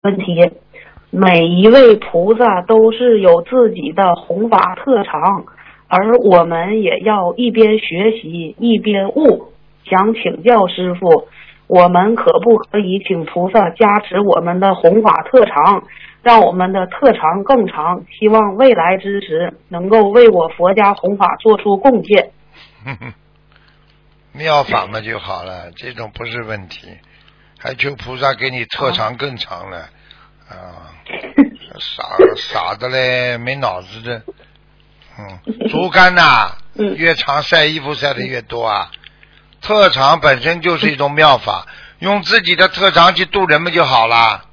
问题。每一位菩萨都是有自己的弘法特长，而我们也要一边学习一边悟。想请教师父，我们可不可以请菩萨加持我们的弘法特长，让我们的特长更长？希望未来之时能够为我佛家弘法做出贡献。 妙法嘛就好了，这种不是问题。还求菩萨给你特长更长了啊！傻的嘞，没脑子的。竹竿呐，越长晒衣服晒得越多啊。特长本身就是一种妙法，用自己的特长去度人们就好了。